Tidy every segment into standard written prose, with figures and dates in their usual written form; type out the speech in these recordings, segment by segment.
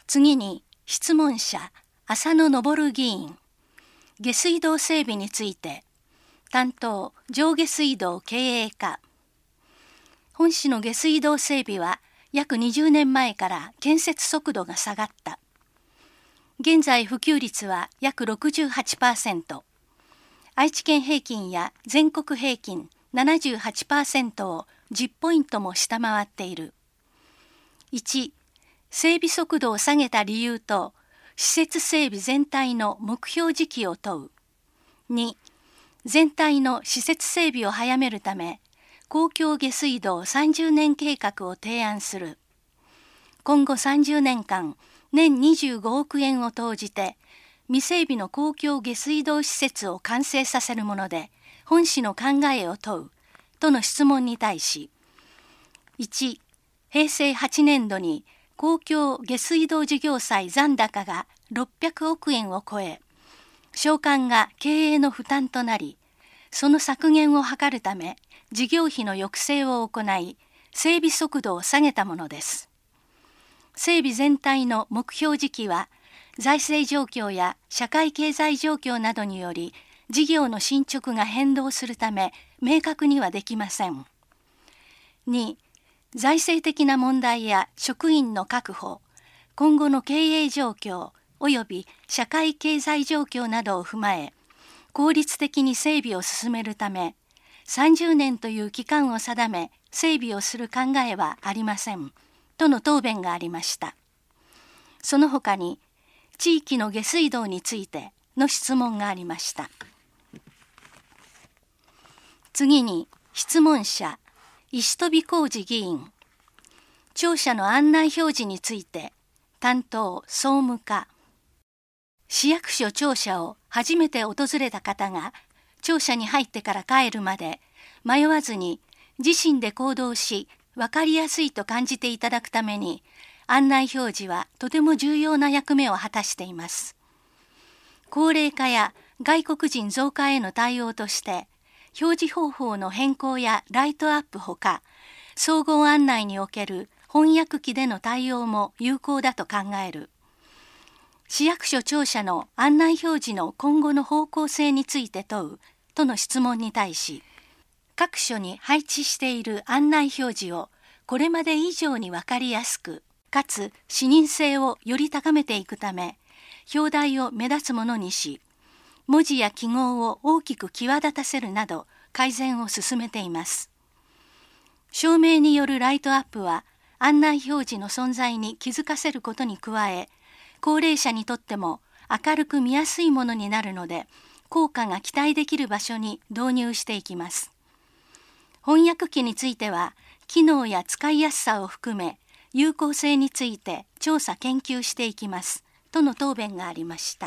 次に質問者浅野昇議員、下水道整備について、担当上下水道経営課。本市の下水道整備は約20年前から建設速度が下がった。現在普及率は約 68%、愛知県平均や全国平均 78% を10ポイントも下回っている。1、整備速度を下げた理由と施設整備全体の目標時期を問う。2、全体の施設整備を早めるため、公共下水道30年計画を提案する。今後30年間、年25億円を投じて、未整備の公共下水道施設を完成させるもので、本市の考えを問う、との質問に対し、1、平成8年度に公共下水道事業債残高が600億円を超え、償還が経営の負担となり、その削減を図るため、事業費の抑制を行い、整備速度を下げたものです。整備全体の目標時期は、財政状況や社会経済状況などにより、事業の進捗が変動するため、明確にはできません。2、財政的な問題や職員の確保、今後の経営状況及び社会経済状況などを踏まえ、効率的に整備を進めるため、30年という期間を定め、整備をする考えはありません、との答弁がありました。その他に、地域の下水道についての質問がありました。次に、質問者、石飛浩二議員、庁舎の案内表示について、担当総務課。市役所庁舎を初めて訪れた方が、庁舎に入ってから帰るまで、迷わずに自身で行動し、分かりやすいと感じていただくために、案内表示はとても重要な役目を果たしています。高齢化や外国人増加への対応として、表示方法の変更やライトアップほか、総合案内における翻訳機での対応も有効だと考える。市役所庁舎の案内表示の今後の方向性について問うとの質問に対し、各所に配置している案内表示をこれまで以上に分かりやすく、かつ視認性をより高めていくため、表題を目立つものにし、文字や記号を大きく際立たせるなど改善を進めています。照明によるライトアップは案内表示の存在に気づかせることに加え、高齢者にとっても明るく見やすいものになるので、効果が期待できる場所に導入していきます。翻訳機については、機能や使いやすさを含め、有効性について調査研究していきます、との答弁がありました。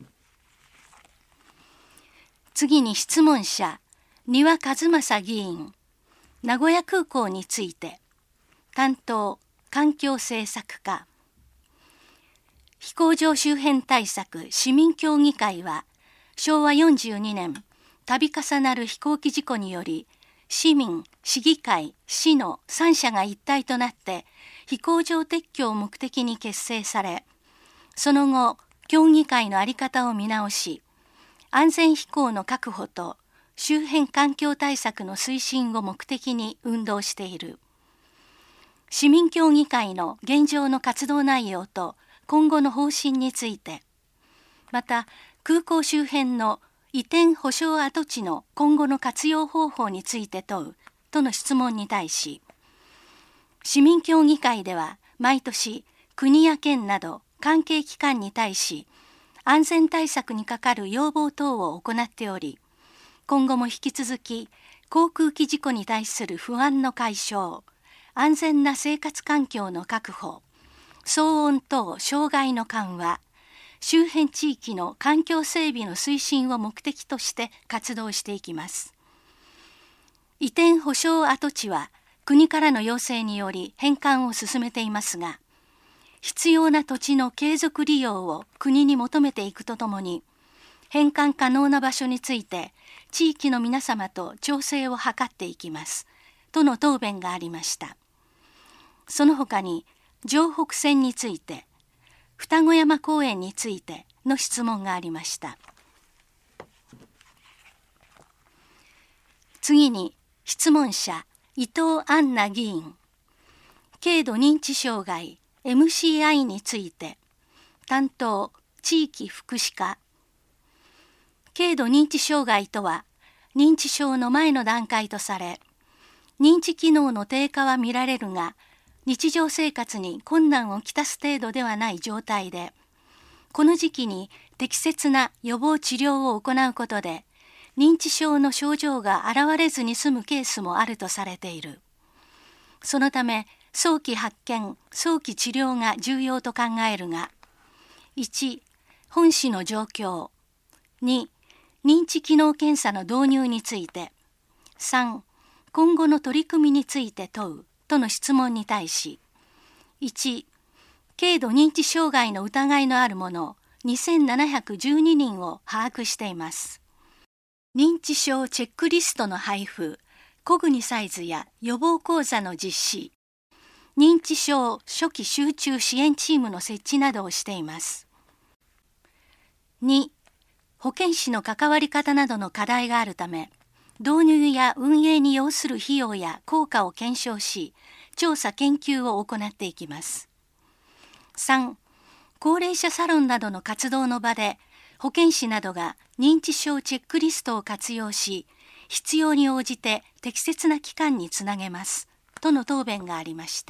次に質問者、丹羽一正議員、名古屋空港について、担当、環境政策課。飛行場周辺対策市民協議会は、昭和42年、度重なる飛行機事故により、市民、市議会、市の3者が一体となって、飛行場撤去を目的に結成され、その後、協議会の在り方を見直し、安全飛行の確保と周辺環境対策の推進を目的に運動している。市民協議会の現状の活動内容と今後の方針について、また空港周辺の移転保証跡地の今後の活用方法について問うとの質問に対し、市民協議会では毎年国や県など関係機関に対し、安全対策に係る要望等を行っており、今後も引き続き航空機事故に対する不安の解消、安全な生活環境の確保、騒音等障害の緩和、周辺地域の環境整備の推進を目的として活動していきます。移転保証跡地は国からの要請により返還を進めていますが、必要な土地の継続利用を国に求めていくとともに、返還可能な場所について地域の皆様と調整を図っていきます、との答弁がありました。その他に、城北線について、 双子山公園についての質問がありました。次に質問者伊藤杏奈議員、軽度認知障害 MCI について、担当地域福祉課。軽度認知障害とは認知症の前の段階とされ、認知機能の低下は見られるが、日常生活に困難をきたす程度ではない状態で、この時期に適切な予防治療を行うことで、認知症の症状が現れずに済むケースもあるとされている。そのため、早期発見、早期治療が重要と考えるが、1、本市の状況。2、認知機能検査の導入について。3、今後の取り組みについて問うとの質問に対し、1、軽度認知障害の疑いのある者2712人を把握しています。認知症チェックリストの配布、コグニサイズや予防講座の実施、認知症初期集中支援チームの設置などをしています。2、保健師の関わり方などの課題があるため、導入や運営に要する費用や効果を検証し、調査研究を行っていきます。3、高齢者サロンなどの活動の場で、保健師などが認知症チェックリストを活用し、必要に応じて適切な機関につなげます、との答弁がありました。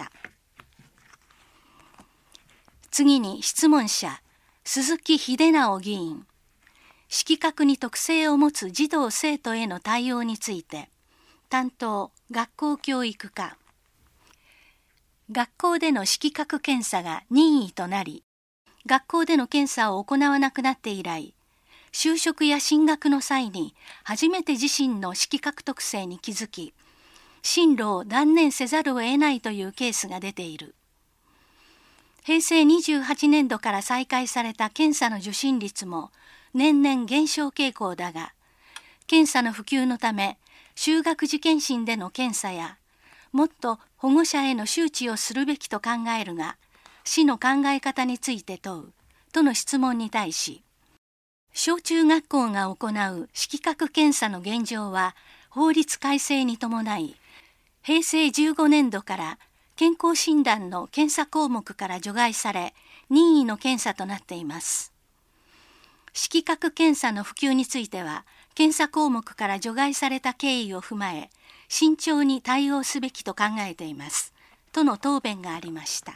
次に質問者、鈴木秀直議員。色覚に特性を持つ児童生徒への対応について、担当学校教育課。学校での色覚検査が任意となり、学校での検査を行わなくなって以来、就職や進学の際に初めて自身の色覚特性に気づき、進路を断念せざるを得ないというケースが出ている。平成28年度から再開された検査の受診率も年々減少傾向だが、検査の普及のため、就学時検診での検査や、もっと保護者への周知をするべきと考えるが、市の考え方について問うとの質問に対し、小中学校が行う色覚検査の現状は法律改正に伴い、平成15年度から健康診断の検査項目から除外され、任意の検査となっています。色覚検査の普及については、検査項目から除外された経緯を踏まえ、慎重に対応すべきと考えています、との答弁がありました。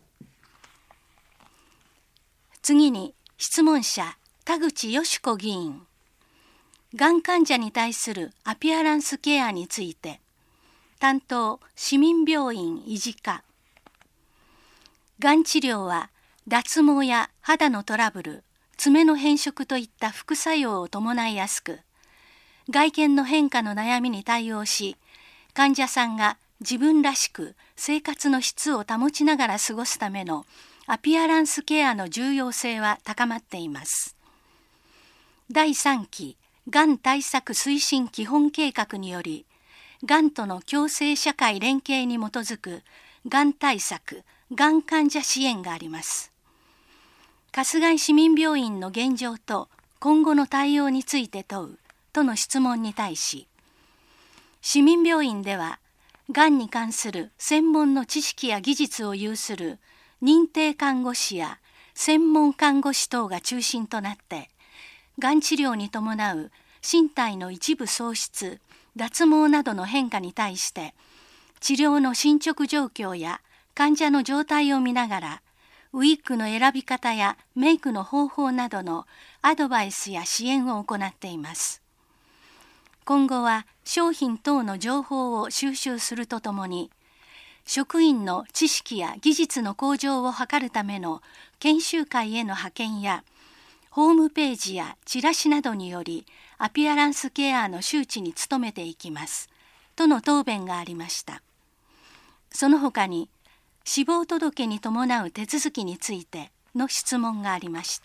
次に質問者、田口よし子議員。がん患者に対するアピアランスケアについて、担当市民病院維持課。がん治療は脱毛や肌のトラブル、爪の変色といった副作用を伴いやすく、外見の変化の悩みに対応し、患者さんが自分らしく生活の質を保ちながら過ごすためのアピアランスケアの重要性は高まっています。第3期がん対策推進基本計画により、がんとの共生社会連携に基づくがん対策、がん患者支援があります。春日井市民病院の現状と今後の対応について問うとの質問に対し、市民病院では、がんに関する専門の知識や技術を有する認定看護師や専門看護師等が中心となって、がん治療に伴う身体の一部喪失、脱毛などの変化に対して、治療の進捗状況や患者の状態を見ながら、ウィッグの選び方やメイクの方法などのアドバイスや支援を行っています。今後は商品等の情報を収集するとともに、職員の知識や技術の向上を図るための研修会への派遣や、ホームページやチラシなどによりアピアランスケアの周知に努めていきます、との答弁がありました。その他に、死亡届に伴う手続きについての質問がありました。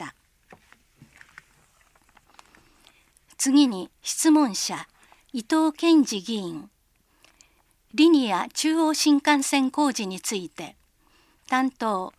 次に質問者、伊藤健二議員。リニア中央新幹線工事について、担当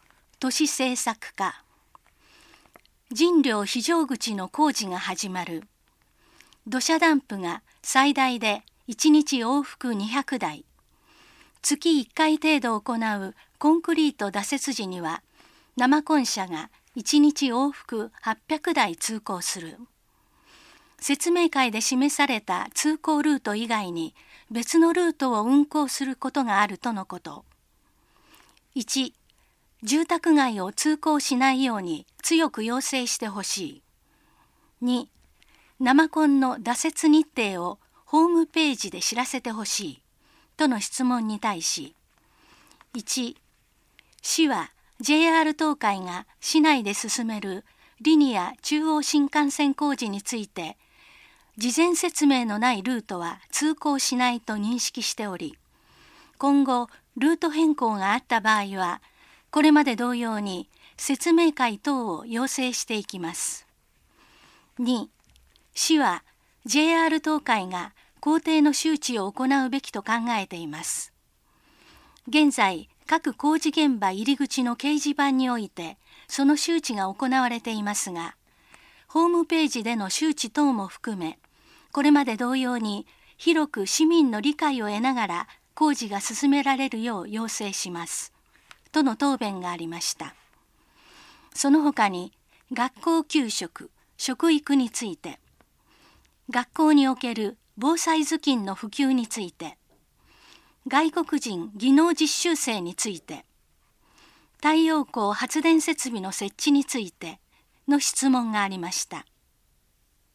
都市政策課。神領非常口の工事が始まる。土砂ダンプが最大で1日往復200台。月1回程度行うコンクリート打設時には、生コン車が1日往復800台通行する。説明会で示された通行ルート以外に別のルートを運行することがあるとのこと。1、住宅街を通行しないように強く要請してほしい。2、生コンの打設日程をホームページで知らせてほしい。との質問に対し、1、市は JR 東海が市内で進めるリニア中央新幹線工事について、事前説明のないルートは通行しないと認識しており、今後ルート変更があった場合は、これまで同様に説明会等を要請していきます。2、市は JR 東海が工程の周知を行うべきと考えています。現在、各工事現場入り口の掲示板において、その周知が行われていますが、ホームページでの周知等も含め、これまで同様に広く市民の理解を得ながら工事が進められるよう要請します。との答弁がありました。その他に、学校給食、食育について、学校における防災頭巾の普及について、外国人技能実習生について、太陽光発電設備の設置についての質問がありました。